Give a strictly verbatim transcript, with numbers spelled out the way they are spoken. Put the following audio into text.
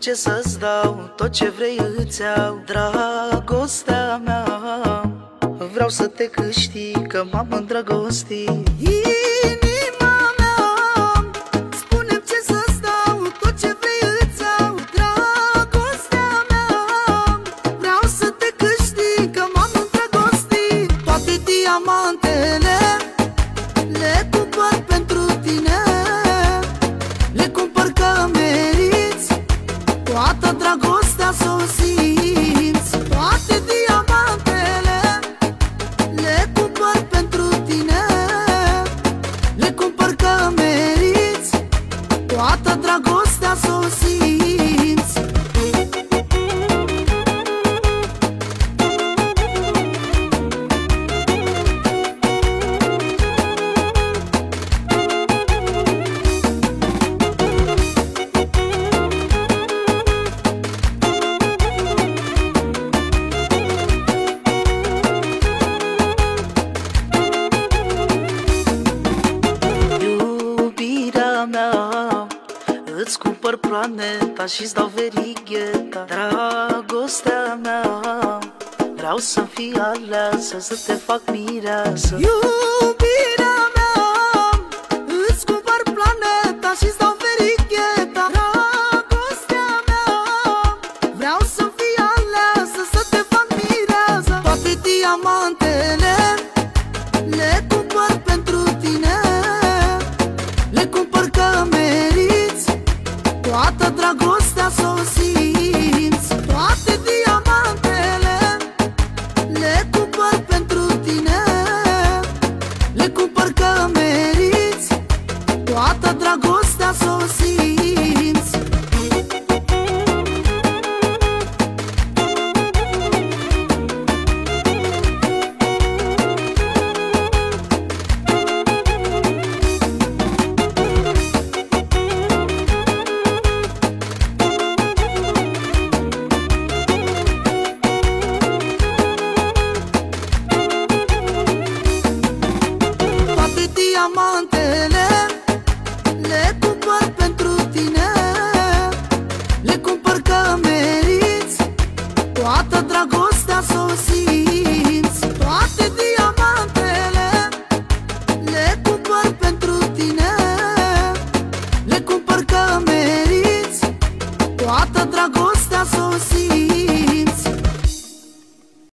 ce să-ți dau, tot ce vrei îți iau. Dragostea mea, vreau să te câștig, că m-am îndrăgostit. Inima mea, spune-mi ce să-ți dau, tot ce vrei îți iau. Dragostea mea, vreau să te câștig, că m-am îndrăgostit. Toate diamantele le cumpăr pentru tine, le cumpăr că meriți, toată dragostea s-o simți. Toate diamantele le cumpăr pentru tine, le cumpăr că meriți, toată dragostea s-o simți. Îți cumpăr planeta și-ți dau verigheta. Dragostea mea, vreau să fii aleasă, să te fac mireasă. Iubirea mea, îți cumpăr planeta și-ți dau verigheta. Dragostea mea, vreau să fii aleasă, să te fac mireasă. Toate diamantele le cumpăr pentru tine, le cumpăr că meriți, toată dragostea s-o simți. Toate diamantele le cumpăr pentru tine, le cumpăr că meriți, toată dragostea s-o simți. Diamantele le cumpăr pentru tine, le cumpăr că meriți, toată dragostea s-o simți. Toate diamantele le cumpăr pentru tine, le cumpăr că meriți, toată dragostea